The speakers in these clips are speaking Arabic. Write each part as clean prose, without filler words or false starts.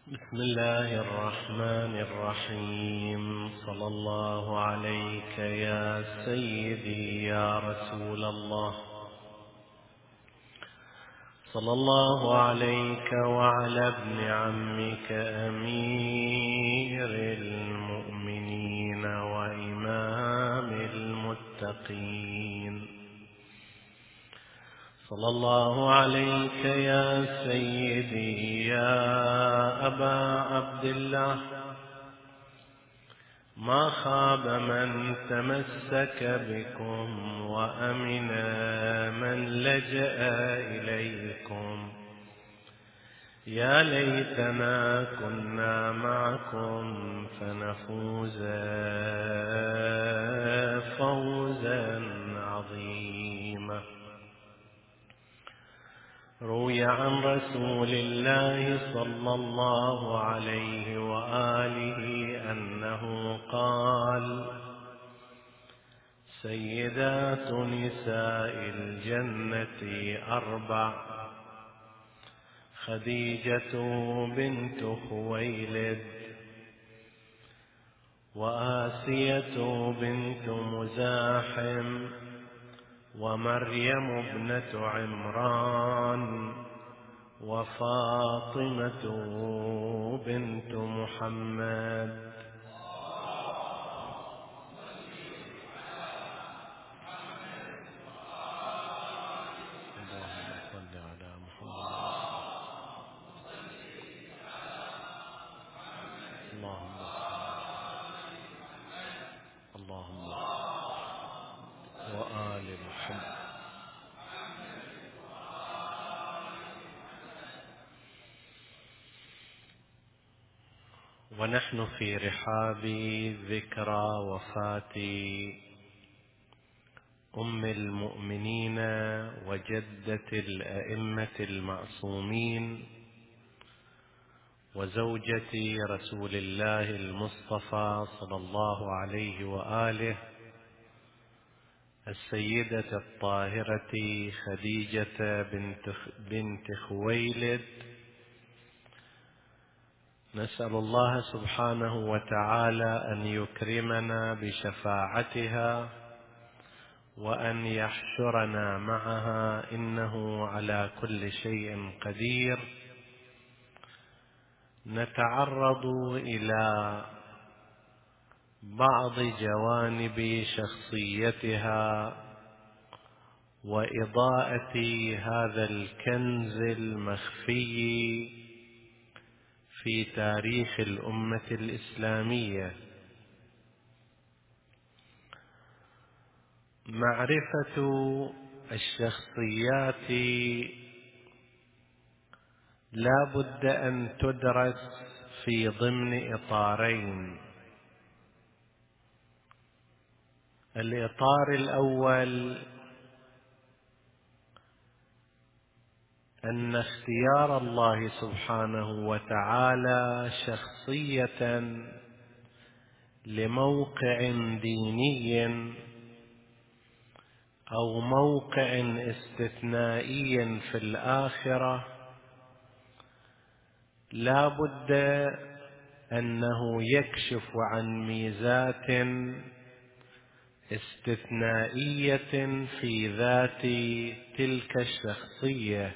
بسم الله الرحمن الرحيم. صلى الله عليك يا سيدي يا رسول الله، صلى الله عليك وعلى ابن عمك أمير المؤمنين وإمام المتقين، صلى الله عليك يا سيدي يا أبا عبد الله. ما خاب من تمسك بكم وأمن من لجأ إليكم. يا ليتنا كنا معكم فنفوز فوزا عظيما. روي عن رسول الله صلى الله عليه وآله أنه قال: سيدات نساء الجنة 4: خديجة بنت خويلد، وآسية بنت مزاحم، ومريم ابنة عمران، وفاطمة بنت محمد. اللهم صل على محمد. اللهم وآل محمد. ونحن في رحاب ذكرى وفاة أم المؤمنين وجدة الأئمة المعصومين وزوجة رسول الله المصطفى صلى الله عليه وآله، السيدة الطاهرة خديجة بنت خويلد. نسأل الله سبحانه وتعالى أن يكرمنا بشفاعتها وأن يحشرنا معها، إنه على كل شيء قدير. نتعرض إلى بعض جوانب شخصيتها وإضاءة هذا الكنز المخفي في تاريخ الأمة الإسلامية. معرفة الشخصيات لا بد أن تدرس في ضمن إطارين. الإطار الأول أن اختيار الله سبحانه وتعالى شخصية لموقع ديني أو موقع استثنائي في الآخرة، لا بد أنه يكشف عن ميزات استثنائية في ذات تلك الشخصية،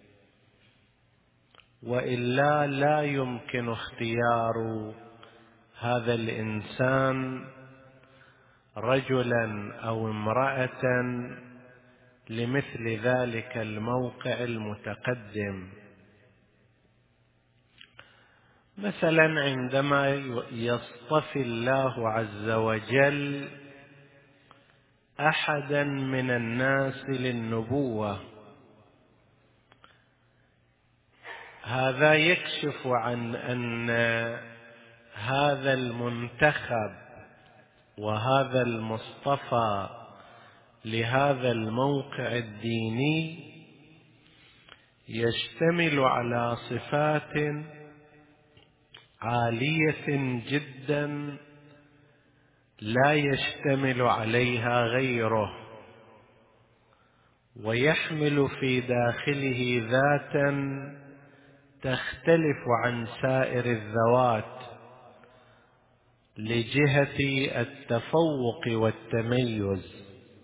وإلا لا يمكن اختيار هذا الإنسان رجلا أو امرأة لمثل ذلك الموقع المتقدم. مثلا عندما يصطفي الله عز وجل أحدا من الناس للنبوة، هذا يكشف عن أن هذا المنتخب وهذا المصطفى لهذا الموقع الديني يشتمل على صفات عالية جدا لا يشتمل عليها غيره، ويحمل في داخله ذاتا تختلف عن سائر الذوات لجهة التفوق والتميز،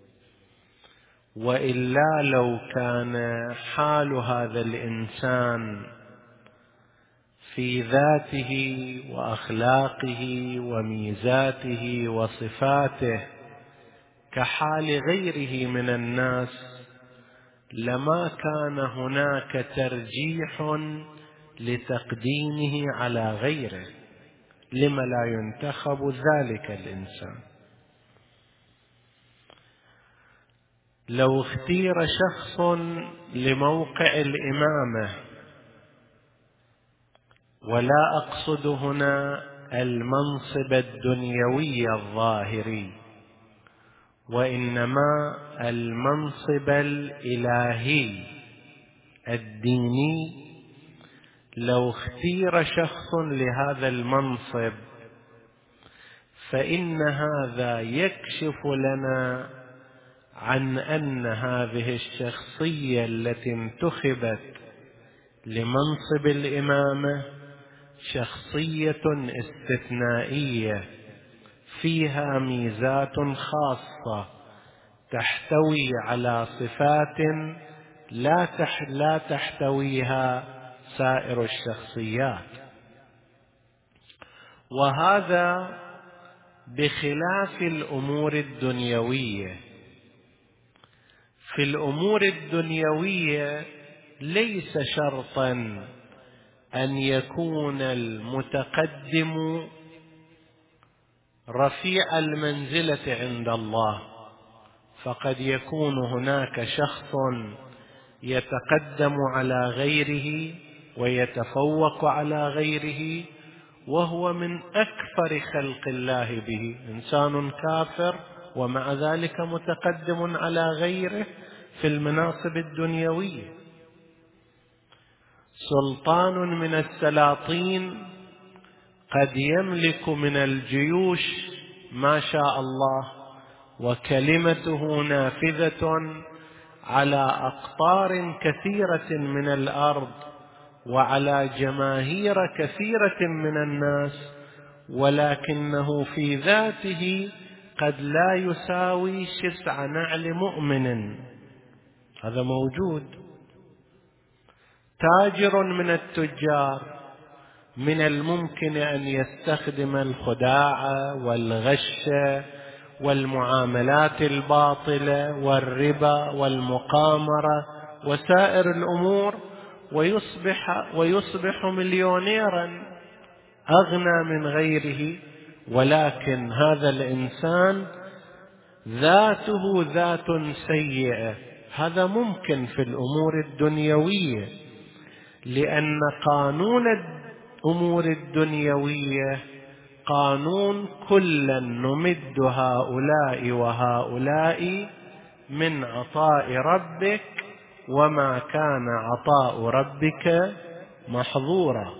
وإلا لو كان حال هذا الإنسان في ذاته وأخلاقه وميزاته وصفاته كحال غيره من الناس لما كان هناك ترجيح لتقديمه على غيره. لم لا ينتخب ذلك الإنسان؟ لو اختير شخص لموقع الإمامة، ولا أقصد هنا المنصب الدنيوي الظاهري، وإنما المنصب الإلهي الديني، لو اختير شخص لهذا المنصب فإن هذا يكشف لنا عن أن هذه الشخصية التي انتخبت لمنصب الإمامة شخصية استثنائية فيها ميزات خاصة تحتوي على صفات لا تحتويها سائر الشخصيات. وهذا بخلاف الأمور الدنيوية. في الأمور الدنيوية ليس شرطا أن يكون المتقدم رفيع المنزلة عند الله، فقد يكون هناك شخص يتقدم على غيره ويتفوق على غيره وهو من أكثر خلق الله به، إنسان كافر ومع ذلك متقدم على غيره في المناصب الدنيوية. سلطان من السلاطين قد يملك من الجيوش ما شاء الله، وكلمته نافذة على أقطار كثيرة من الأرض وعلى جماهير كثيرة من الناس، ولكنه في ذاته قد لا يساوي شسع نعل مؤمن. هذا موجود. تاجر من التجار من الممكن أن يستخدم الخداع والغش والمعاملات الباطلة والربا والمقامرة وسائر الأمور ويصبح مليونيرا أغنى من غيره، ولكن هذا الإنسان ذاته ذات سيئة. هذا ممكن في الأمور الدنيوية، لأن قانون الأمور الدنيوية قانون كلا نمد هؤلاء وهؤلاء من عطاء ربك وما كان عطاء ربك محظورا.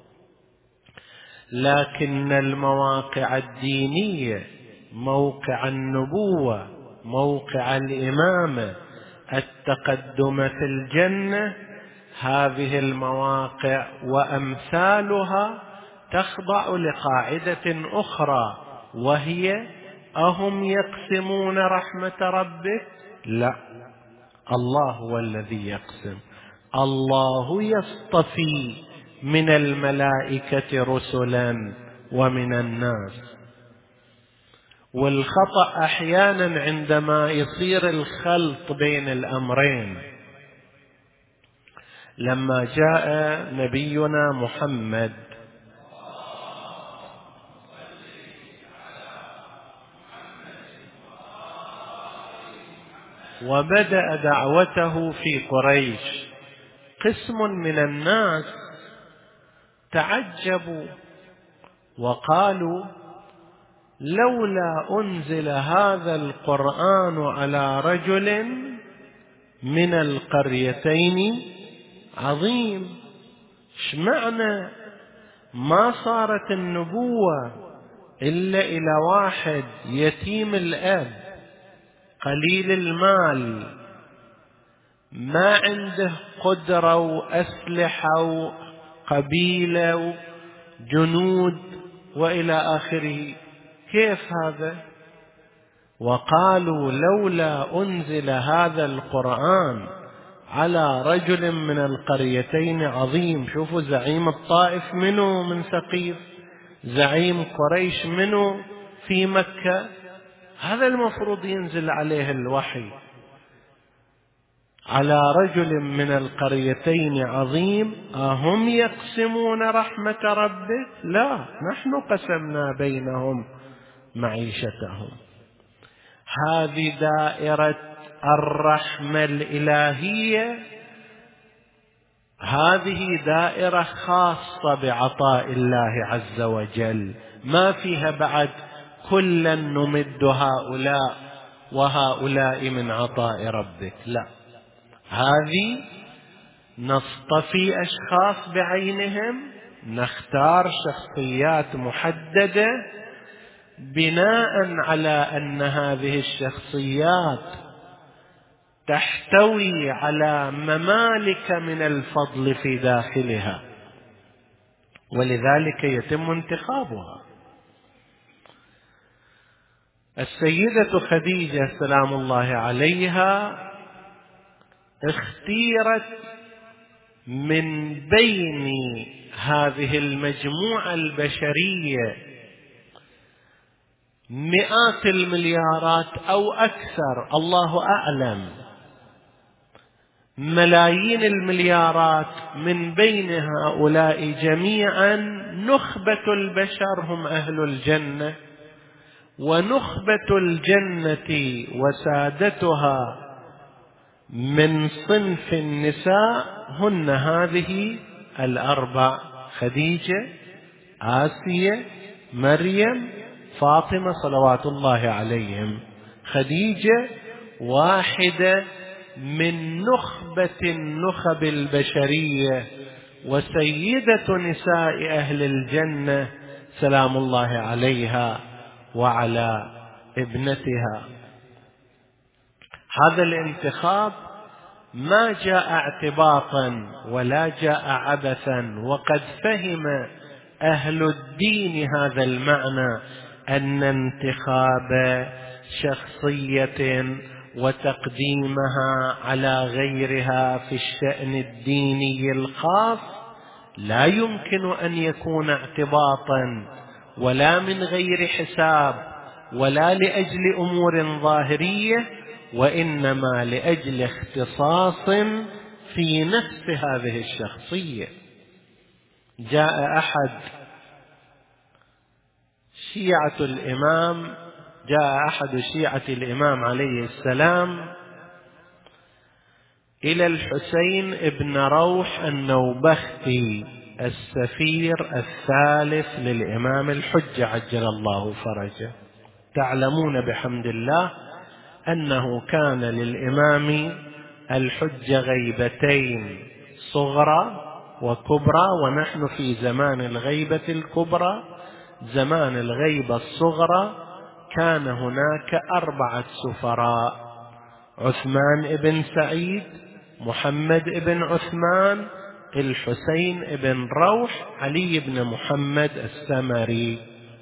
لكن المواقع الدينية، موقع النبوة، موقع الإمامة، التقدم في الجنة، هذه المواقع وأمثالها تخضع لقاعدة أخرى، وهي أهم يقسمون رحمة ربك؟ لا، الله هو الذي يقسم. الله يصطفي من الملائكة رسلا ومن الناس. والخطأ أحيانا عندما يصير الخلط بين الأمرين. لما جاء نبينا محمد وبدأ دعوته في قريش، قسم من الناس تعجبوا وقالوا: لولا أنزل هذا القرآن على رجل من القريتين عظيم. اشمعنى ما صارت النبوة إلا إلى واحد يتيم الأب قليل المال ما عنده قدرة وأسلحة قبيلة وجنود وإلى آخره. كيف هذا؟ وقالوا لولا أنزل هذا القرآن على رجل من القريتين عظيم. شوفوا، زعيم الطائف منه من ثقيف، زعيم قريش منه في مكة، هذا المفروض ينزل عليه الوحي. على رجل من القريتين عظيم أهم يقسمون رحمة ربك؟ لا، نحن قسمنا بينهم معيشتهم. هذه دائرة الرحمة الإلهية، هذه دائرة خاصة بعطاء الله عز وجل، ما فيها بعد كلا نمد هؤلاء وهؤلاء من عطاء ربك، لا، هذه نصطفي أشخاص بعينهم، نختار شخصيات محددة بناء على أن هذه الشخصيات تحتوي على ممالك من الفضل في داخلها، ولذلك يتم انتخابها. السيدة خديجة سلام الله عليها اختيرت من بين هذه المجموعة البشرية مئات المليارات أو أكثر، الله أعلم، ملايين المليارات، من بين هؤلاء جميعا نخبة البشر هم أهل الجنة، ونخبة الجنة وسادتها من صنف النساء هن هذه الأربع: خديجة، آسيا، مريم، فاطمة صلوات الله عليهم. خديجة واحدة من نخبة النخب البشرية، وسيدة نساء أهل الجنة سلام الله عليها وعلى ابنتها. هذا الانتخاب ما جاء اعتباطا ولا جاء عبثا، وقد فهم أهل الدين هذا المعنى، أن انتخاب شخصية وتقديمها على غيرها في الشأن الديني الخاص لا يمكن أن يكون اعتباطا ولا من غير حساب ولا لأجل أمور ظاهرية، وإنما لأجل اختصاص في نفس هذه الشخصية. جاء أحد شيعة الإمام عليه السلام إلى الحسين ابن روح النوبختي السفير الثالث للإمام الحجة عجل الله فرجه. تعلمون بحمد الله أنه كان للإمام الحجة غيبتين، صغرى وكبرى، ونحن في زمان الغيبة الكبرى. زمان الغيبة الصغرى كان هناك 4 سفراء: عثمان ابن سعيد، محمد ابن عثمان، الحسين ابن روح، علي بن محمد السمري.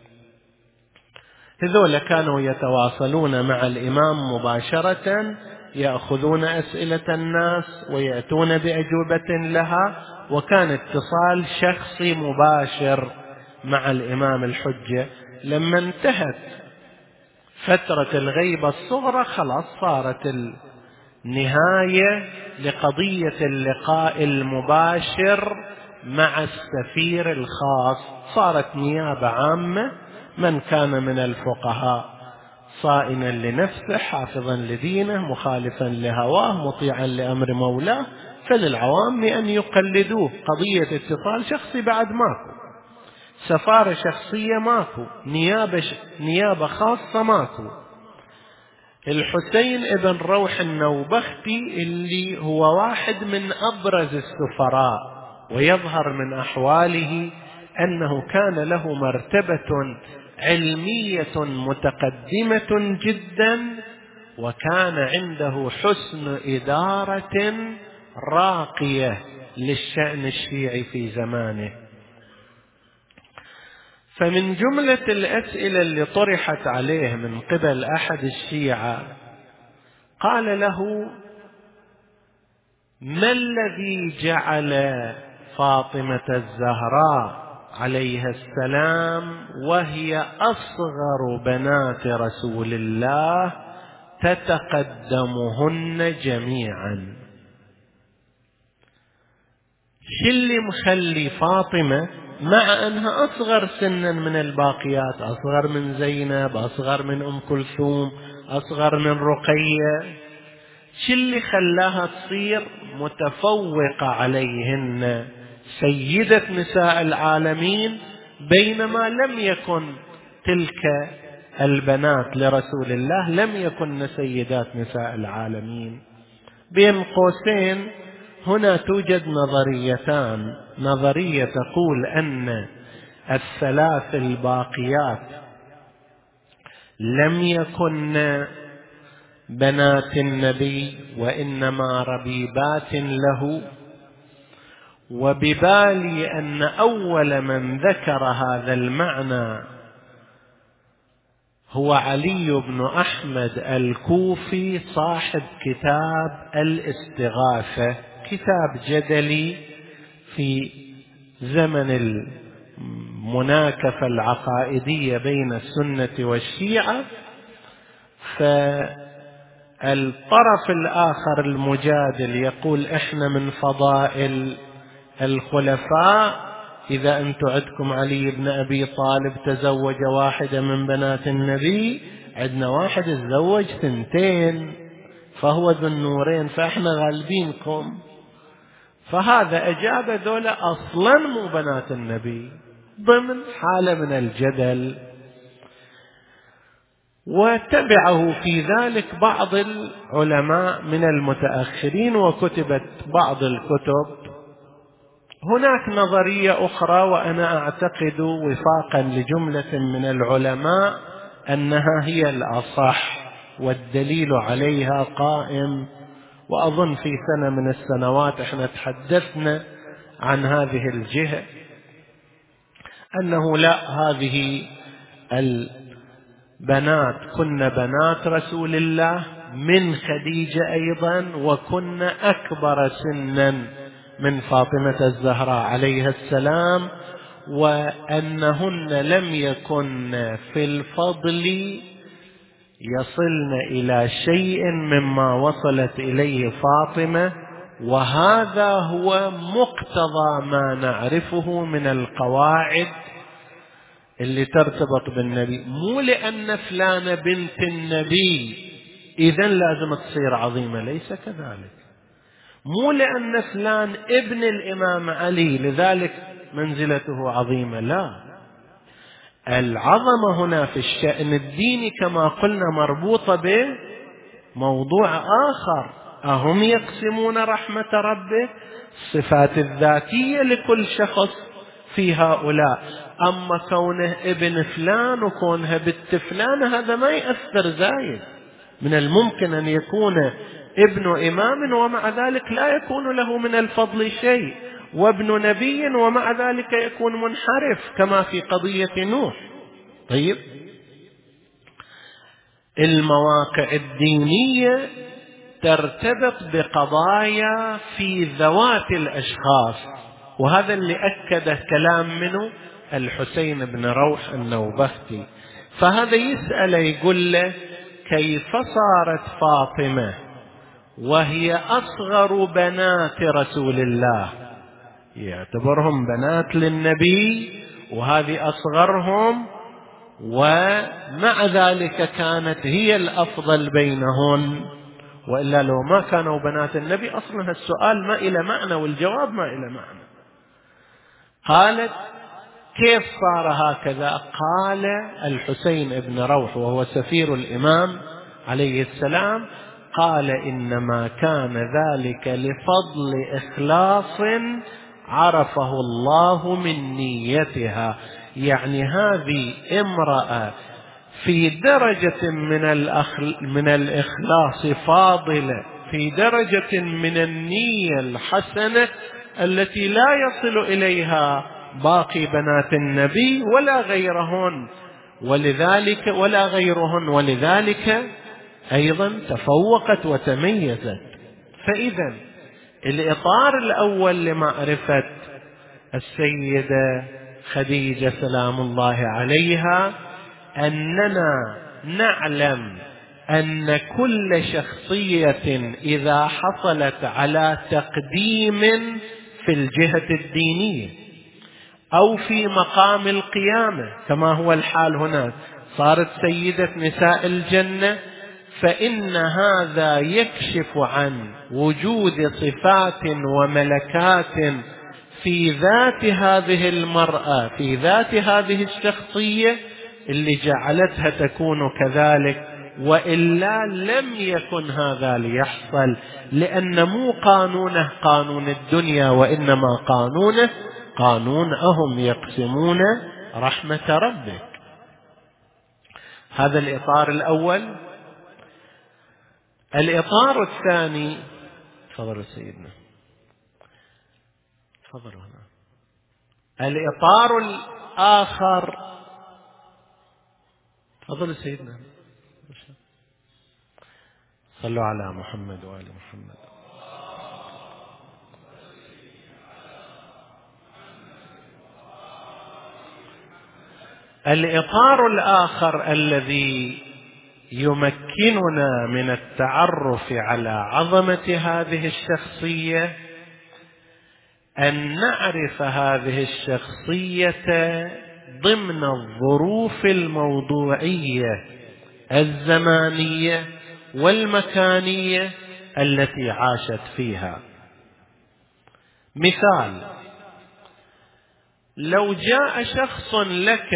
هذول كانوا يتواصلون مع الإمام مباشرة، يأخذون أسئلة الناس ويأتون بأجوبة لها، وكان اتصال شخصي مباشر مع الإمام الحجة. لما انتهت فترة الغيبة الصغرى خلاص صارت النهاية لقضية اللقاء المباشر مع السفير الخاص، صارت نيابة عامة، من كان من الفقهاء صائنا لنفسه حافظا لدينه مخالفا لهواه مطيعا لأمر مولاه، فللعوام أن يقلدوه. قضية اتصال شخصي بعد ماكو، سفارة شخصية ماكو، نيابة خاصة ماكو. الحسين ابن روح النوبختي اللي هو واحد من أبرز السفراء، ويظهر من أحواله أنه كان له مرتبة علمية متقدمة جدا، وكان عنده حسن إدارة راقية للشأن الشيعي في زمانه. فمن جملة الأسئلة اللي طرحت عليه من قبل أحد الشيعة قال له: ما الذي جعل فاطمة الزهراء عليها السلام وهي أصغر بنات رسول الله تتقدمهن جميعا؟ شو اللي مخلي فاطمة مع أنها أصغر سنا من الباقيات، أصغر من زينب، أصغر من أم كلثوم، أصغر من رقية، شو اللي خلاها تصير متفوقة عليهن، سيدة نساء العالمين، بينما لم يكن تلك البنات لرسول الله لم يكن سيدات نساء العالمين؟ بين قوسين هنا توجد نظريتان: نظرية تقول أن الثلاث الباقيات لم يكن بنات النبي وإنما ربيبات له، وببالي أن أول من ذكر هذا المعنى هو علي بن أحمد الكوفي صاحب كتاب الاستغاثة، كتاب جدلي في زمن المناكفة العقائدية بين السنة والشيعة. فالطرف الآخر المجادل يقول: إحنا من فضائل الخلفاء إذا أنتم عندكم علي بن أبي طالب تزوج واحدة من بنات النبي، عندنا واحد تزوج 2 فهو ذو النورين، فإحنا غالبينكم. فهذا أجاب ذولا أصلا مو بنات النبي، ضمن حالة من الجدل. وتبعه في ذلك بعض العلماء من المتأخرين وكتبت بعض الكتب. هناك نظرية أخرى وأنا أعتقد وفاقا لجملة من العلماء أنها هي الأصح والدليل عليها قائم، وأظن في سنة من السنوات احنا تحدثنا عن هذه الجهة، أنه لا، هذه البنات كن بنات رسول الله من خديجة أيضا، وكن أكبر سنا من فاطمة الزهراء عليها السلام، وأنهن لم يكن في الفضل يصلن إلى شيء مما وصلت إليه فاطمة، وهذا هو مقتضى ما نعرفه من القواعد اللي ترتبط بالنبي. مو لأن فلانة بنت النبي إذن لازم تصير عظيمة، ليس كذلك. مو لأن فلان ابن الإمام علي لذلك منزلته عظيمة، لا. العظمة هنا في الشأن الديني كما قلنا مربوطة بموضوع آخر: أهم يقسمون رحمة ربه؟ الصفات الذاتية لكل شخص في هؤلاء. أما كونه ابن فلان وكونها بنت فلان هذا ما يأثر زايد. من الممكن أن يكون ابن إمام ومع ذلك لا يكون له من الفضل شيء، وابن نبي ومع ذلك يكون منحرف، كما في قضية نوح. طيب، المواقع الدينية ترتبط بقضايا في ذوات الأشخاص، وهذا اللي أكده كلام منه الحسين بن روح النوبختي. فهذا يسأل يقول له: كيف صارت فاطمة وهي أصغر بنات رسول الله، يعتبرهم بنات للنبي وهذه أصغرهم، ومع ذلك كانت هي الأفضل بينهن؟ وإلا لو ما كانوا بنات النبي أصلا السؤال ما إلى معنى والجواب ما إلى معنى. قالت: كيف صار هكذا؟ قال الحسين بن روح وهو سفير الإمام عليه السلام، قال: إنما كان ذلك لفضل إخلاص عرفه الله من نيتها. يعني هذه امرأة في درجة من الإخلاص فاضلة، في درجة من النية الحسنة التي لا يصل إليها باقي بنات النبي ولا غيرهن، ولذلك أيضا تفوقت وتميزت. فإذا الإطار الأول لمعرفة السيدة خديجة سلام الله عليها أننا نعلم أن كل شخصية إذا حصلت على تقديم في الجهة الدينية أو في مقام القيامة كما هو الحال هنا، صارت سيدة نساء الجنة، فإن هذا يكشف عن وجود صفات وملكات في ذات هذه المرأة، في ذات هذه الشخصية اللي جعلتها تكون كذلك، وإلا لم يكن هذا ليحصل، لأن مو قانونه قانون الدنيا، وإنما قانونه قانون أهم يقسمون رحمة ربك. هذا الإطار الأول. الإطار الثاني، تفضلوا سيدنا، تفضلوا هنا. الإطار الآخر، تفضلوا سيدنا، صلوا على محمد وآل محمد. الإطار الآخر الذي يمكننا من التعرف على عظمة هذه الشخصية أن نعرف هذه الشخصية ضمن الظروف الموضوعية الزمانية والمكانية التي عاشت فيها. مثال: لو جاء شخص لك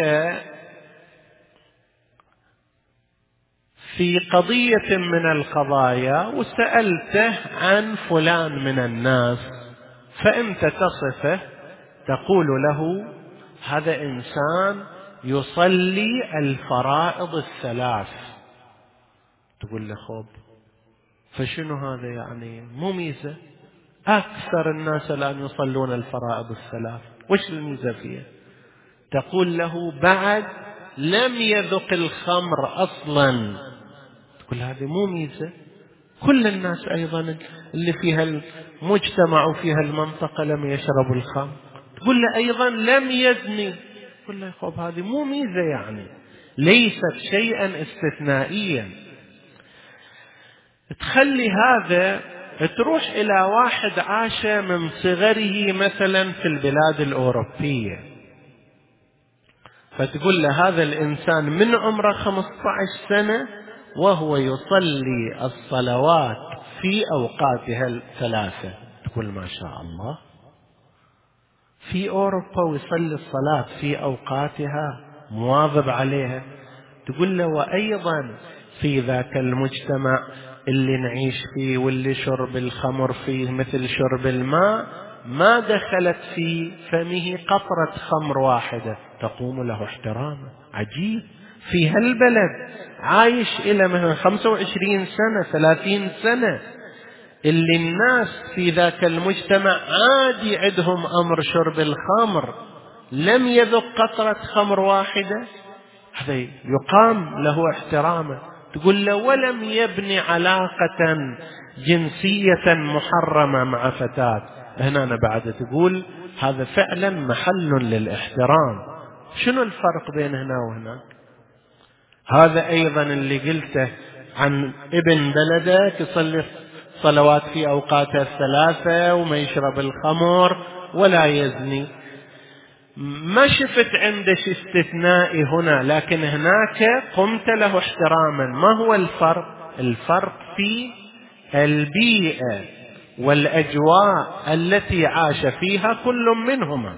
في قضية من القضايا وسألته عن فلان من الناس، فأنت تصفه، تقول له هذا إنسان يصلي الفرائض الثلاث. تقول له خب، فشنو هذا يعني؟ مو ميزة، أكثر الناس الآن يصلون الفرائض الثلاث، وش الميزة فيها؟ تقول له بعد لم يذق الخمر أصلا. تقول هذه مو ميزة، كل الناس أيضا اللي فيها المجتمع وفيها المنطقة لم يشربوا الخمر. تقول له أيضا لم يزني. تقول له خب هذه مو ميزة، يعني ليست شيئا استثنائيا. تخلي هذا، تروح إلى واحد عاش من صغره مثلا في البلاد الأوروبية، فتقول له هذا الإنسان من عمره 15 سنة وهو يصلي الصلوات في أوقاتها الثلاثة. تقول ما شاء الله، في أوروبا ويصلي الصلاة في أوقاتها، مواظب عليها. تقول له وأيضا في ذاك المجتمع اللي نعيش فيه واللي شرب الخمر فيه مثل شرب الماء، ما دخلت في فمه قطرة خمر واحدة، تقوم له احترامه. عجيب، في هالبلد عايش إلى مثلا 25 سنة 30 سنة، اللي الناس في ذاك المجتمع عادي عندهم أمر شرب الخمر، لم يذق قطرة خمر واحدة، هذا يقام له احترامه. تقول له ولم يبني علاقة جنسية محرمة مع فتاة. هنا أنا بعد تقول هذا فعلا محل للاحترام. شنو الفرق بين هنا وهناك؟ هذا أيضا اللي قلته عن ابن بلدك يصلي صلوات في أوقاتها الثلاثة وما يشرب الخمر ولا يزني، ما شفت عنده شيء استثنائي هنا، لكن هناك قمت له احتراما. ما هو الفرق؟ الفرق في البيئة والأجواء التي عاش فيها كل منهما.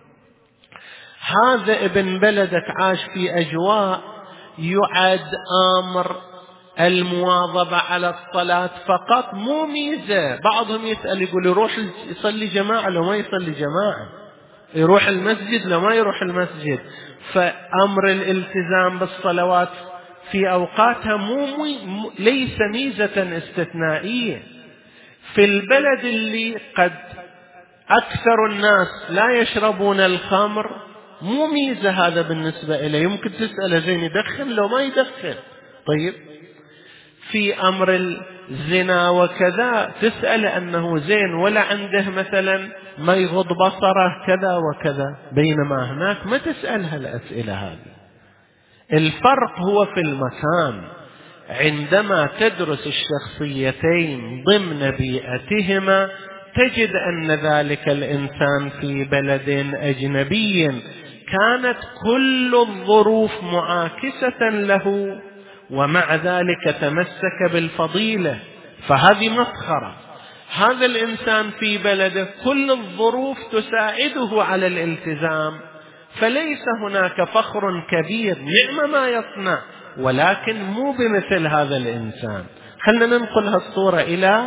هذا ابن بلدك عاش في أجواء يعد أمر المواظبة على الصلاة فقط، مو ميزة. بعضهم يسأل يقول يروح يصلي جماعة لو ما يصلي جماعة، يروح المسجد لو ما يروح المسجد. فأمر الالتزام بالصلوات في أوقاتها ليس ميزة استثنائية. في البلد اللي قد أكثر الناس لا يشربون الخمر، مو ميزة هذا بالنسبة إليه. يمكن تسأله زين يدخن لو ما يدخن؟ طيب في أمر الزنا وكذا تسأل أنه زين ولا عنده مثلا ما يغض بصره كذا وكذا، بينما هناك ما تسأل هالأسئلة هذه. الفرق هو في المكان. عندما تدرس الشخصيتين ضمن بيئتهما تجد أن ذلك الإنسان في بلد أجنبي كانت كل الظروف معاكسة له، ومع ذلك تمسك بالفضيلة، فهذه مسخرة. هذا الإنسان في بلده كل الظروف تساعده على الالتزام، فليس هناك فخر كبير، نعم ما يصنع، ولكن مو بمثل هذا الإنسان. خلنا ننقل هالصورة إلى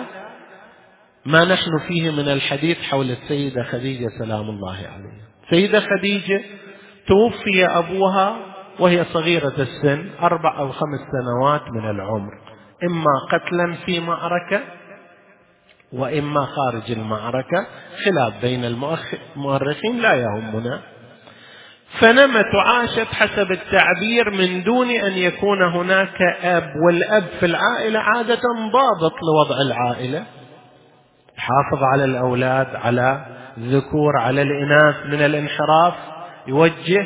ما نحن فيه من الحديث حول السيدة خديجة سلام الله عليها. سيدة خديجة توفي أبوها وهي صغيرة السن، 4 أو 5 سنوات من العمر، إما قتلا في معركة وإما خارج المعركة، خلاف بين المؤرخين لا يهمنا. فنمت وعاشت حسب التعبير من دون أن يكون هناك أب، والأب في العائلة عادة ضابط لوضع العائلة، حافظ على الأولاد، على الذكور، على الإناث من الانحراف، يوجه.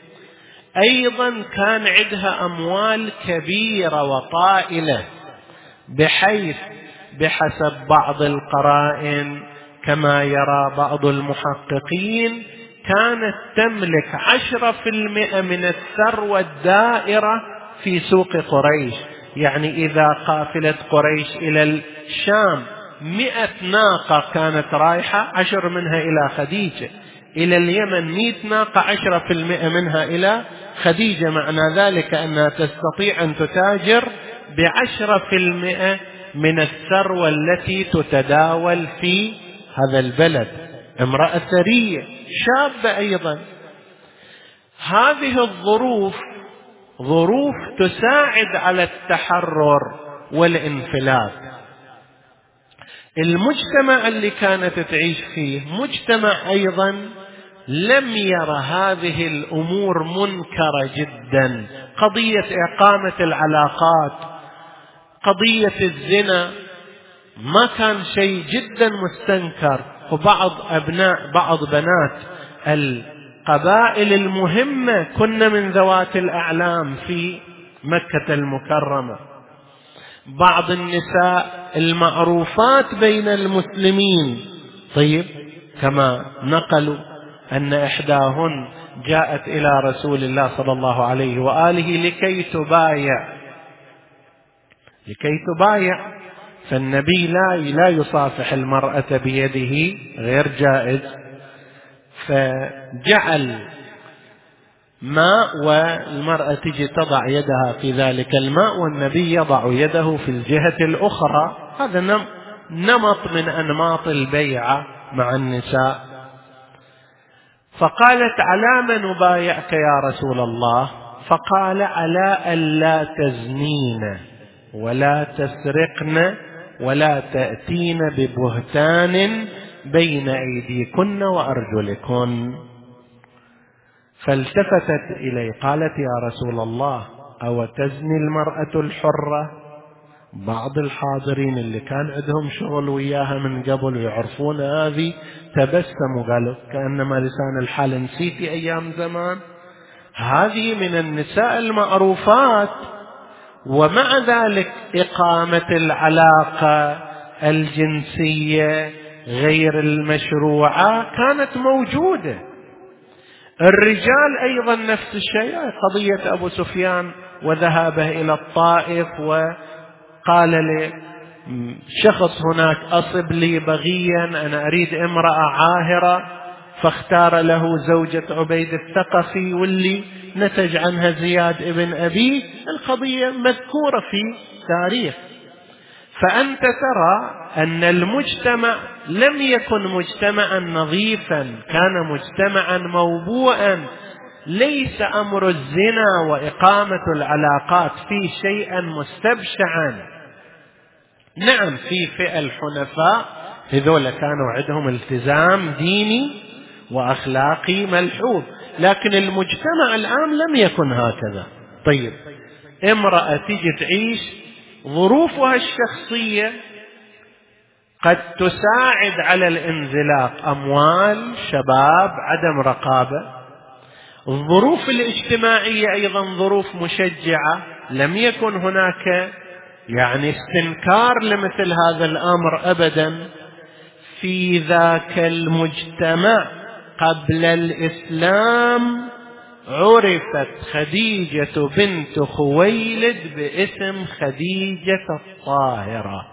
أيضا كان عندها أموال كبيرة وطائلة، بحيث بحسب بعض القرائن كما يرى بعض المحققين كانت تملك 10% من الثروة الدائرة في سوق قريش. يعني إذا قافلة قريش إلى الشام 100 ناقة كانت رايحة، 10 منها إلى خديجة، إلى اليمن 100 ناقة، 10% منها إلى خديجة. معنى ذلك أنها تستطيع أن تتاجر ب10% من الثروة التي تتداول في هذا البلد. امرأة ثرية شابة أيضا. هذه الظروف ظروف تساعد على التحرر والانفلات. المجتمع اللي كانت تعيش فيه مجتمع أيضا لم ير هذه الأمور منكرة جدا. قضية إقامة العلاقات، قضية الزنا ما كان شيء جدا مستنكر. وبعض بعض بنات القبائل المهمة كن من ذوات الأعلام في مكة المكرمة. بعض النساء المعروفات بين المسلمين، طيب كما نقلوا أن إحداهن جاءت إلى رسول الله صلى الله عليه وآله لكي تبايع، فالنبي لا يصافح المرأة بيده، غير جائز، فجعل ماء والمرأة تجي تضع يدها في ذلك الماء والنبي يضع يده في الجهة الأخرى. هذا نمط من أنماط البيعة مع النساء. فقالت: على ما نبايعك يا رسول الله؟ فقال: على ألا تزنين ولا تسرقن ولا تأتين ببهتان بين أيديكن وأرجلكن. فالتفتت إليه قالت: يا رسول الله، أو تزني المرأة الحرة؟ بعض الحاضرين اللي كان عندهم شغل وياها من قبل ويعرفون هذه تبسموا، قالوا كأنما لسان الحال نسيتي أيام زمان، هذه من النساء المعروفات. ومع ذلك إقامة العلاقة الجنسية غير المشروعة كانت موجودة. الرجال أيضا نفس الشيء. قضية أبو سفيان وذهابه إلى الطائف وقال لشخص هناك: أصب لي بغيا، أنا أريد امرأة عاهرة، فاختار له زوجة عبيد الثقفي واللي نتج عنها زياد ابن أبي. القضية مذكورة في تاريخ. فأنت ترى أن المجتمع لم يكن مجتمعا نظيفا، كان مجتمعا موبوءا. ليس أمر الزنا وإقامة العلاقات فيه شيئا مستبشعا. نعم في فئة الحنفاء هذول كانوا عندهم التزام ديني وأخلاقي ملحوظ، لكن المجتمع العام لم يكن هكذا. طيب، امرأة تيجي تعيش ظروفها الشخصية قد تساعد على الانزلاق، أموال، شباب، عدم رقابة. الظروف الاجتماعية أيضا ظروف مشجعة، لم يكن هناك استنكار لمثل هذا الأمر أبدا. في ذاك المجتمع قبل الإسلام عرفت خديجة بنت خويلد باسم خديجة الطاهرة.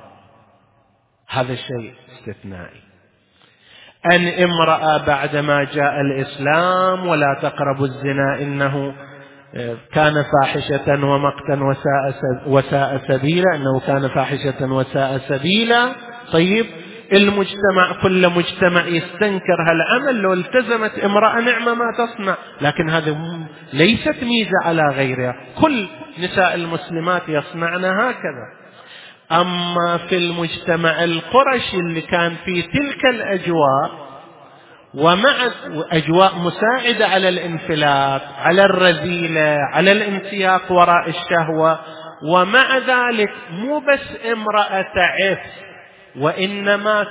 هذا شيء استثنائي، أن امرأة بعدما جاء الإسلام ولا تقربوا الزنا إنه كان فاحشة ومقتا وساء سبيلا، إنه كان فاحشة وساء سبيلا. طيب، المجتمع كل مجتمع يستنكر هالعمل، لو التزمت امرأة نعمة ما تصنع، لكن هذا ليست ميزة على غيرها، كل نساء المسلمات يصنعن هكذا. أما في المجتمع القرشي اللي كان في تلك الأجواء، ومع أجواء مساعدة على الانفلات، على الرذيلة، على الانسياق وراء الشهوة، ومع ذلك مو بس امرأة تعف، وإنما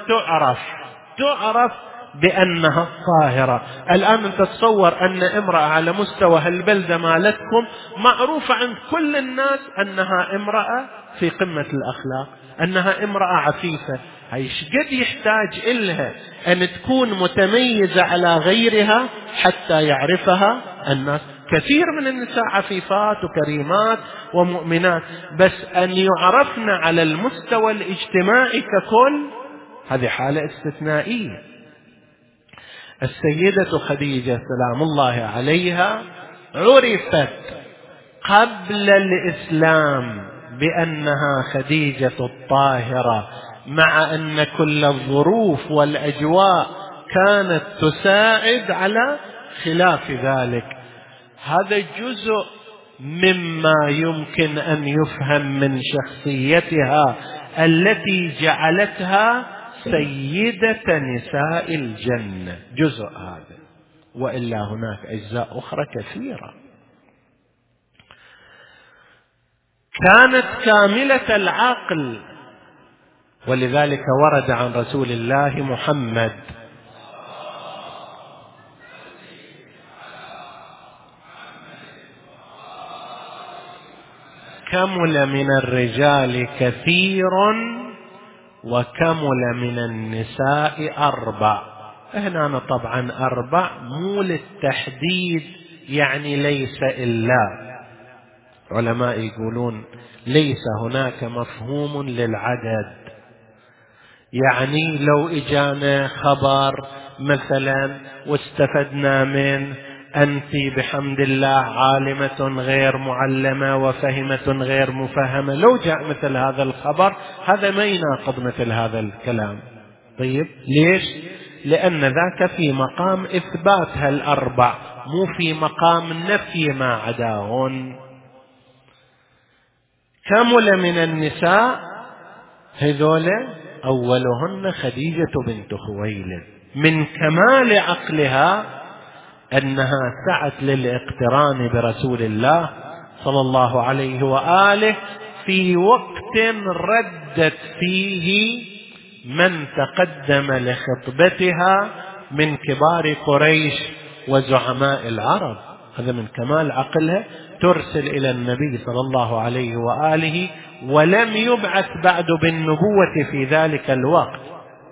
تعرف بأنها الطاهرة. الآن أنت تصور أن امرأة على مستوى هالبلدة مالتكم معروفة عند كل الناس أنها امرأة في قمة الأخلاق، أنها امرأة عفيفة. ايش قد يحتاج إلها أن تكون متميزة على غيرها حتى يعرفها الناس. كثير من النساء عفيفات وكريمات ومؤمنات، بس أن يعرفن على المستوى الاجتماعي ككل هذه حالة استثنائية. السيدة خديجة سلام الله عليها عرفت قبل الإسلام بأنها خديجة الطاهرة، مع أن كل الظروف والأجواء كانت تساعد على خلاف ذلك. هذا جزء مما يمكن أن يفهم من شخصيتها التي جعلتها سيدة نساء الجنة، جزء هذا، وإلا هناك أجزاء أخرى كثيرة. كانت كاملة العقل، ولذلك ورد عن رسول الله محمد كمل من الرجال كثير وكمل من النساء 4. هنا طبعا 4 مو للتحديد، ليس إلا. علماء يقولون ليس هناك مفهوم للعدد. لو إجانا خبر مثلا واستفدنا من أنت بحمد الله عالمة غير معلمة وفهمة غير مفهمة، لو جاء مثل هذا الخبر هذا ما يناقض مثل هذا الكلام. طيب، ليش؟ لأن ذاك في مقام إثبات ال4، مو في مقام نفي ما عداهن. كمل من النساء هذول أولهن خديجة بنت خويلد. من كمال عقلها أنها سعت للاقتران برسول الله صلى الله عليه وآله في وقت ردت فيه من تقدم لخطبتها من كبار قريش وزعماء العرب. هذا من كمال عقلها، ترسل إلى النبي صلى الله عليه وآله ولم يبعث بعد بالنبوة في ذلك الوقت،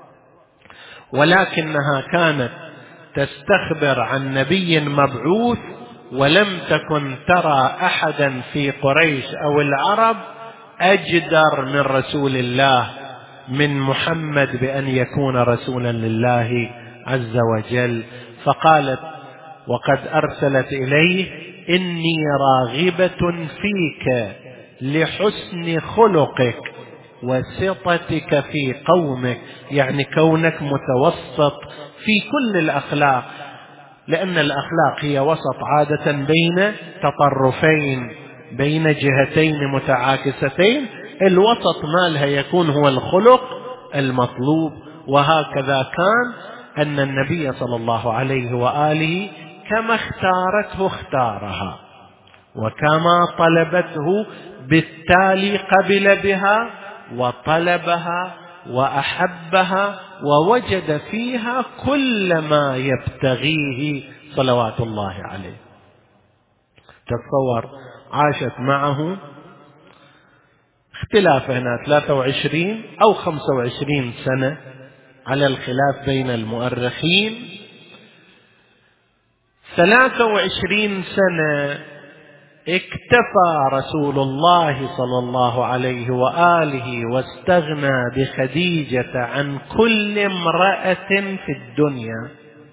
ولكنها كانت تستخبر عن نبي مبعوث، ولم تكن ترى أحدا في قريش أو العرب أجدر من رسول الله من محمد بأن يكون رسولا لله عز وجل. فقالت وقد أرسلت إليه: إني راغبة فيك لحسن خلقك وسطتك في قومك، كونك متوسط في كل الأخلاق، لأن الأخلاق هي وسط عادة بين تطرفين، بين جهتين متعاكستين. الوسط مالها يكون هو الخلق المطلوب، وهكذا كان أن النبي صلى الله عليه وآله كما اختارته اختارها، وكما طلبته بالتالي قبل بها وطلبها وأحبها ووجد فيها كل ما يبتغيه صلوات الله عليه. تتصور عاشت معه اختلاف هنا 23 أو 25 سنة على الخلاف بين المؤرخين. 23 سنة اكتفى رسول الله صلى الله عليه وآله واستغنى بخديجة عن كل امرأة في الدنيا،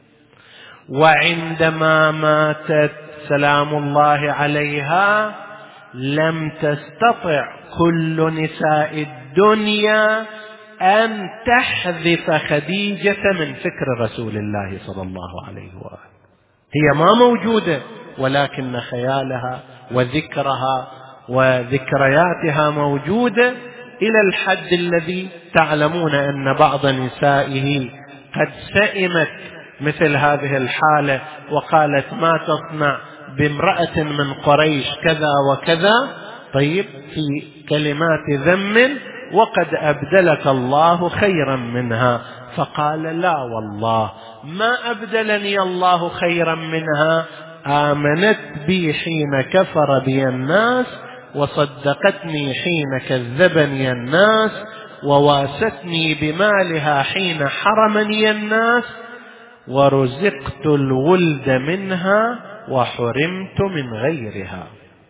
وعندما ماتت سلام الله عليها لم تستطع كل نساء الدنيا أن تحذف خديجة من فكر رسول الله صلى الله عليه وآله. هي ما موجودة، ولكن خيالها وذكرها وذكرياتها موجودة إلى الحد الذي تعلمون أن بعض نسائه قد سئمت مثل هذه الحالة وقالت ما تصنع بامرأة من قريش كذا وكذا، طيب في كلمات ذم، وقد أبدلك الله خيرا منها. فقال لا والله ما أبدلني الله خيرا منها، آمنت بي حين كفر بي الناس، وصدقتني حين كذبني الناس، وواستني بمالها حين حرمني الناس، ورزقت الولد منها وحرمت من غيرها.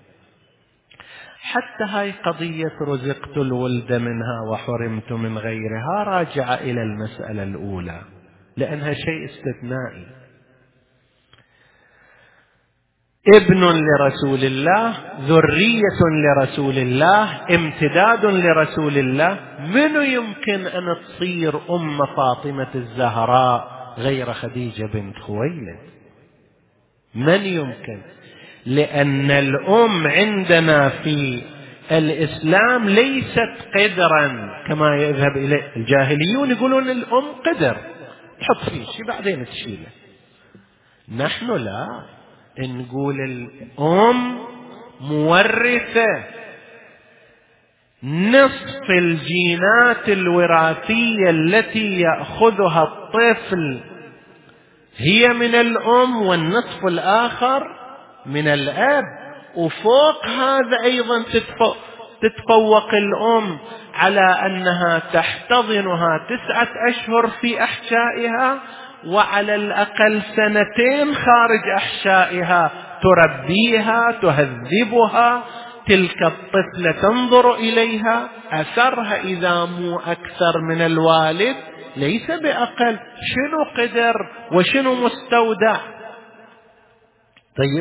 حتى هاي قضية رزقت الولد منها وحرمت من غيرها راجعة إلى المسألة الأولى، لأنها شيء استثنائي. ابن لرسول الله، ذرية لرسول الله، امتداد لرسول الله. من يمكن أن تصير أم فاطمة الزهراء غير خديجة بنت خويلد؟ من يمكن؟ لأن الأم عندنا في الإسلام ليست قدرا كما يذهب إليه الجاهليون، يقولون الأم قدر تحط فيه شيء بعدين تشيله. نحن لا، نقول الأم مورثة، نصف الجينات الوراثية التي يأخذها الطفل هي من الأم، والنصف الآخر من الأب. وفوق هذا أيضا تتفوق الأم على أنها تحتضنها 9 أشهر في أحشائها، وعلى الأقل 2 خارج أحشائها، تربيها تهذبها. تلك الطفلة تنظر إليها، أثرها إذا مو أكثر من الوالد ليس بأقل. شنو قدر وشنو مستودع؟ طيب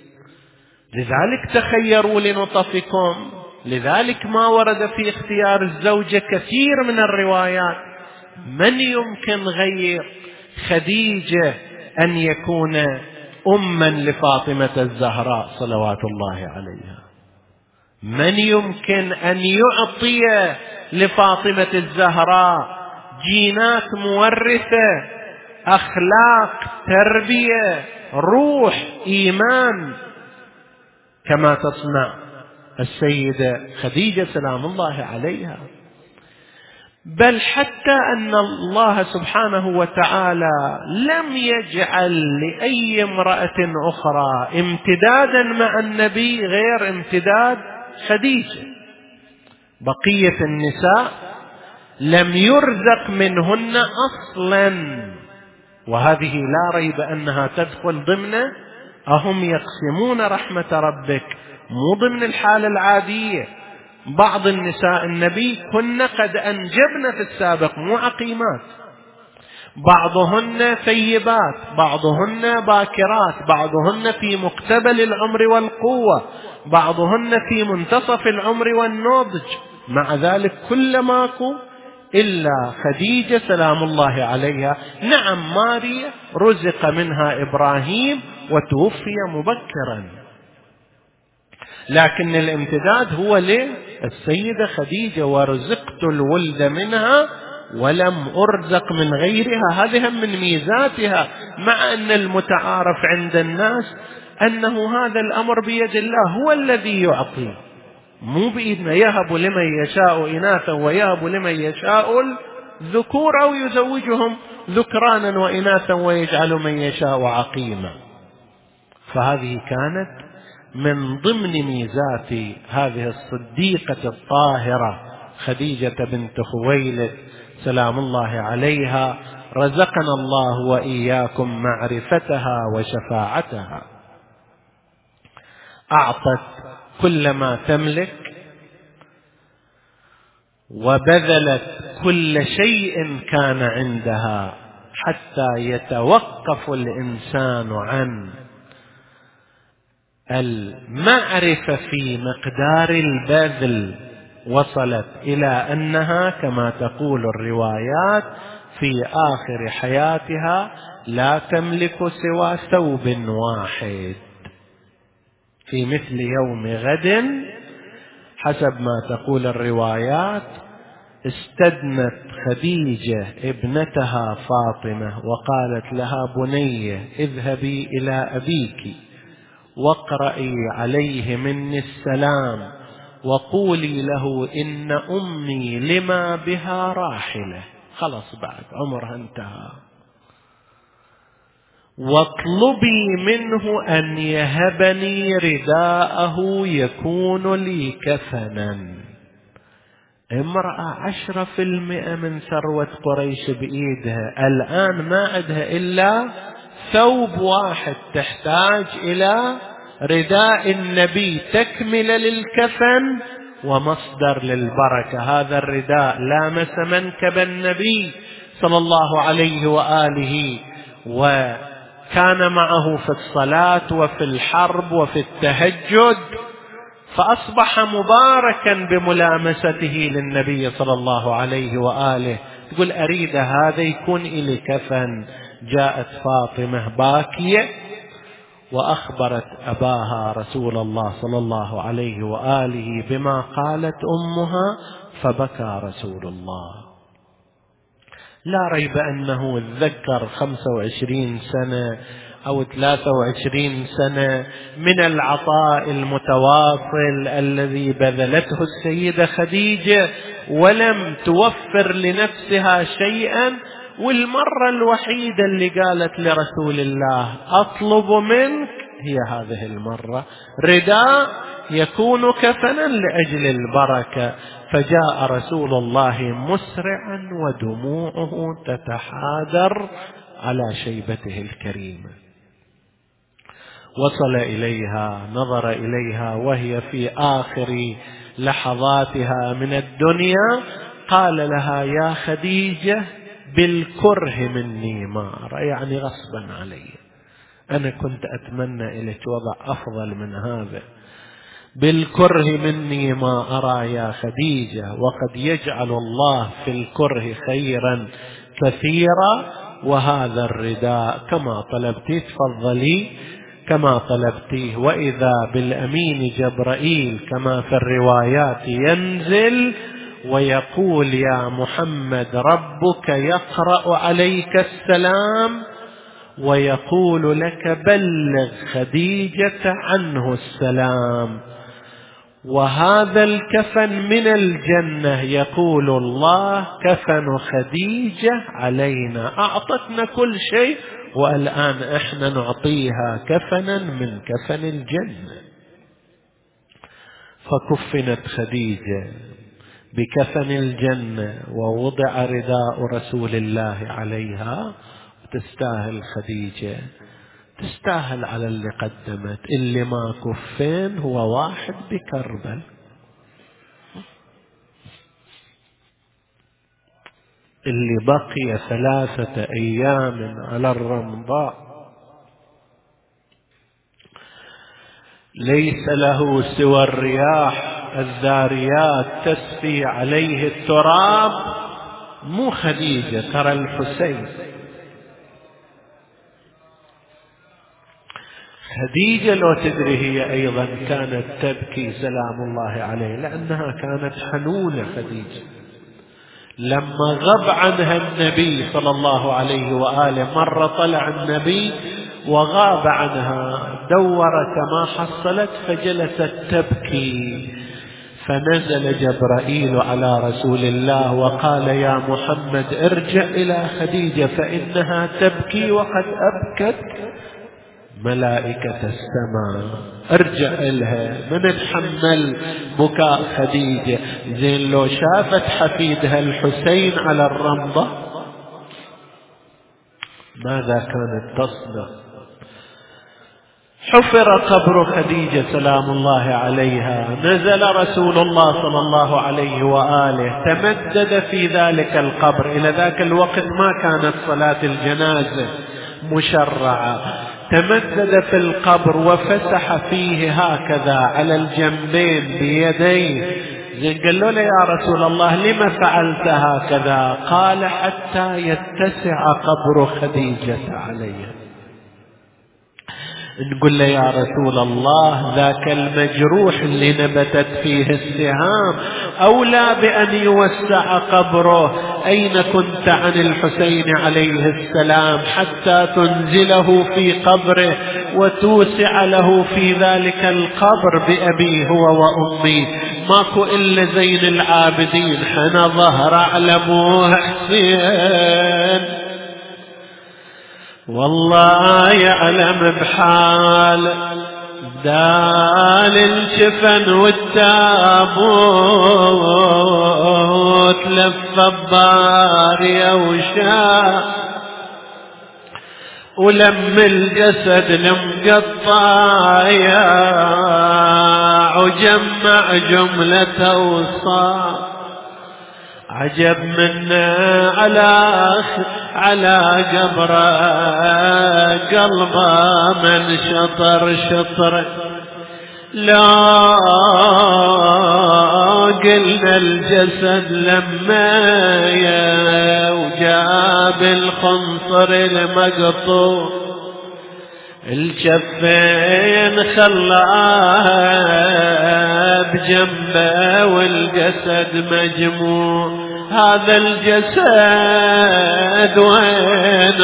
لذلك تخيروا لنطفكم، لذلك ما ورد في اختيار الزوجة كثير من الروايات. من يمكن غير خديجة أن يكون أما لفاطمة الزهراء صلوات الله عليها؟ من يمكن أن يعطي لفاطمة الزهراء جينات مورثة، أخلاق، تربية، روح، إيمان، كما تصنع السيدة خديجة سلام الله عليها؟ بل حتى أن الله سبحانه وتعالى لم يجعل لأي امرأة أخرى امتدادا مع النبي غير امتداد خديجة. بقية النساء لم يرزق منهن أصلا، وهذه لا ريب أنها تدخل ضمن أهم يقسمون رحمة ربك، مو ضمن الحالة العادية. بعض النساء النبي كن قد أنجبن في السابق، مو عقيمات، بعضهن ثيبات، بعضهن باكرات، بعضهن في مقتبل العمر والقوة، بعضهن في منتصف العمر والنضج. مع ذلك كل ماكو إلا خديجة سلام الله عليها. نعم ماريا رزق منها إبراهيم وتوفي مبكرا، لكن الامتداد هو للسيدة خديجة، ورزقت الولد منها ولم أرزق من غيرها. هذه من ميزاتها، مع أن المتعارف عند الناس أنه هذا الأمر بيد الله، هو الذي يعطي، مو بإذنه. يهب لمن يشاء إناثا ويهب لمن يشاء الذكور، أو يزوجهم ذكرانا وإناثا ويجعل من يشاء عقيما. فهذه كانت من ضمن ميزات هذه الصديقة الطاهرة خديجة بنت خويلد سلام الله عليها، رزقنا الله وإياكم معرفتها وشفاعتها. أعطت كل ما تملك، وبذلت كل شيء كان عندها، حتى يتوقف الإنسان عن المعرفة في مقدار البذل. وصلت إلى أنها كما تقول الروايات في آخر حياتها لا تملك سوى ثوب واحد. في مثل يوم غد حسب ما تقول الروايات استدنت خديجة ابنتها فاطمة وقالت لها: بنية اذهبي إلى أبيك واقرئي عليه مني السلام وقولي له إن أمي لما بها راحلة، خلاص بعد عمرها انتهى، واطلبي منه أن يهبني رداءه يكون لي كفنا. امرأة 10% من ثروة قريش بإيدها، الآن ما عندها إلا ثوب واحد، تحتاج إلى رداء النبي تكمل للكفن ومصدر للبركة. هذا الرداء لامس منكب النبي صلى الله عليه وآله، وكان معه في الصلاة وفي الحرب وفي التهجد، فأصبح مباركا بملامسته للنبي صلى الله عليه وآله. تقول: أريد هذا يكون إلي كفن. جاءت فاطمة باكية وأخبرت أباها رسول الله صلى الله عليه وآله بما قالت أمها، فبكى رسول الله. لا ريب أنه ذكر 25 سنة أو 23 سنة من العطاء المتواصل الذي بذلته السيدة خديجة، ولم توفر لنفسها شيئا. والمرة الوحيدة اللي قالت لرسول الله: أطلب منك، هي هذه المرة، رداء يكون كفنا لأجل البركة. فجاء رسول الله مسرعا ودموعه تتحادر على شيبته الكريمة. وصل إليها، نظر إليها وهي في آخر لحظاتها من الدنيا، قال لها: يا خديجة بالكره مني ما أرى، يعني غصبا علي، أنا كنت أتمنى إليك وضع أفضل من هذا، بالكره مني ما أرى يا خديجة، وقد يجعل الله في الكره خيرا كثيرا، وهذا الرداء كما طلبتي تفضلي كما طلبتيه. وإذا بالأمين جبرائيل كما في الروايات ينزل ويقول: يا محمد ربك يقرأ عليك السلام ويقول لك بلغ خديجة عنه السلام، وهذا الكفن من الجنة، يقول الله: كفن خديجة علينا، أعطتنا كل شيء والآن إحنا نعطيها كفنا من كفن الجنة. فكفنت خديجة بكفن الجنة ووضع رداء رسول الله عليها. تستاهل خديجة، تستاهل على اللي قدمت. اللي ما كفين هو واحد بكربل، اللي بقي 3 أيام على الرمضاء ليس له سوى الرياح الذاريات تسفي عليه التراب. مو خديجة، ترى الحسين. خديجة لو تدري هي أيضا كانت تبكي سلام الله عليه، لأنها كانت حنونة خديجة، لما غاب عنها النبي صلى الله عليه وآله، مرة طلع النبي وغاب عنها، دورت ما حصلت فجلست تبكي، فنزل جبرائيل على رسول الله وقال: يا محمد ارجع إلى خديجة فإنها تبكي وقد أبكت ملائكة السماء، ارجع إلها، من نحمل بكاء خديجة. زين لو شافت حفيدها الحسين على الرمضة ماذا كانت تصنع؟ حفر قبر خديجة سلام الله عليها، نزل رسول الله صلى الله عليه وآله، تمدد في ذلك القبر. إلى ذاك الوقت ما كانت صلاة الجنازة مشرعة، تمدد في القبر وفسح فيه هكذا على الجنبين بيديه. زين قال له: يا رسول الله لما فعلت هكذا؟ قال: حتى يتسع قبر خديجة علي. نقول له: يا رسول الله ذاك المجروح اللي نبتت فيه السهام أولى بأن يوسع قبره، أين كنت عن الحسين عليه السلام حتى تنزله في قبره وتوسع له في ذلك القبر بأبي هو وأمي؟ ماكو إلا زين العابدين حنى ظهر أعلموه حسين، والله يعلم بحال دال الجفن والتابوت لف الضارية وشاء ولم الجسد المقطايا وجمع جملة وصار. عجب منا على قبره قلبه من شطر شطر. لا قلنا الجسد لما وجاب الخنصر المقطوع، الجفين خلاها بجنبه والجسد مجموع. هذا الجسد وين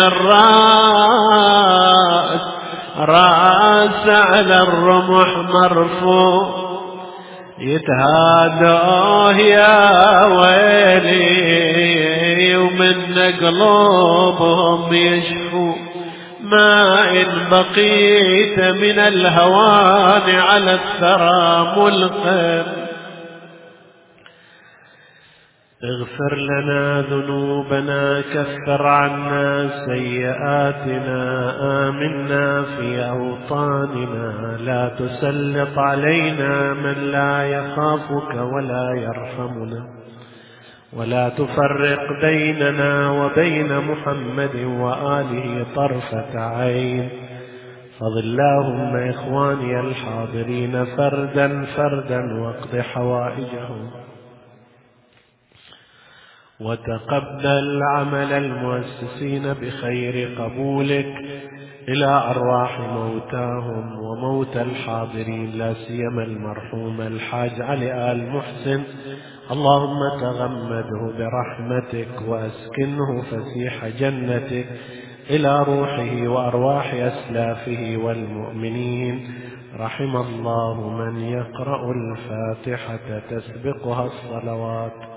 الراس؟ راس على الرمح مرفوع، يتهادوه يا ويلي ومن قلوبهم يشفوا. ما إن بقيت من الهوان على الثرى ملقا، اغفر لنا ذنوبنا كفر عنا سيئاتنا آمنا في أوطاننا، لا تسلط علينا من لا يخافك ولا يرحمنا، ولا تفرق بيننا وبين محمد وآله طرفة عين. فضل اللهم إخواني الحاضرين فردا فردا واقض حوائجهم، وتقبل عمل المؤسسين بخير قبولك إلى أرواح موتاهم وموتى الحاضرين، لا سيما المرحوم الحاج علي آل محسن. اللهم تغمده برحمتك وأسكنه فسيح جنتك إلى روحه وأرواح أسلافه والمؤمنين. رحم الله من يقرأ الفاتحة تسبقها الصلوات.